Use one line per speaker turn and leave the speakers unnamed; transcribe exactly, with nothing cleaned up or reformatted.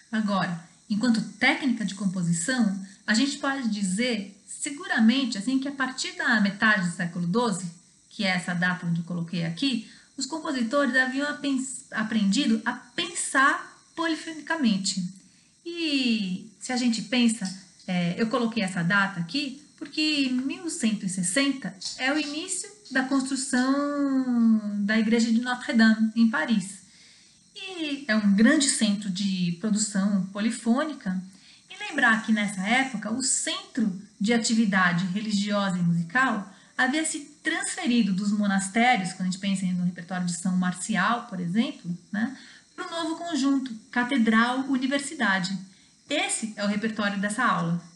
Agora, enquanto técnica de composição, a gente pode dizer seguramente assim que a partir da metade do século doze, que é essa data onde eu coloquei aqui, os compositores haviam aprendido a pensar polifonicamente. E se a gente pensa, é, eu coloquei essa data aqui porque mil cento e sessenta é o início da construção da igreja de Notre-Dame, em Paris. E é um grande centro de produção polifônica. E lembrar que nessa época o centro de atividade religiosa e musical havia se transferido dos monastérios, quando a gente pensa no repertório de São Marcial, por exemplo, né, para o novo conjunto, Catedral Universidade. Esse é o repertório dessa aula.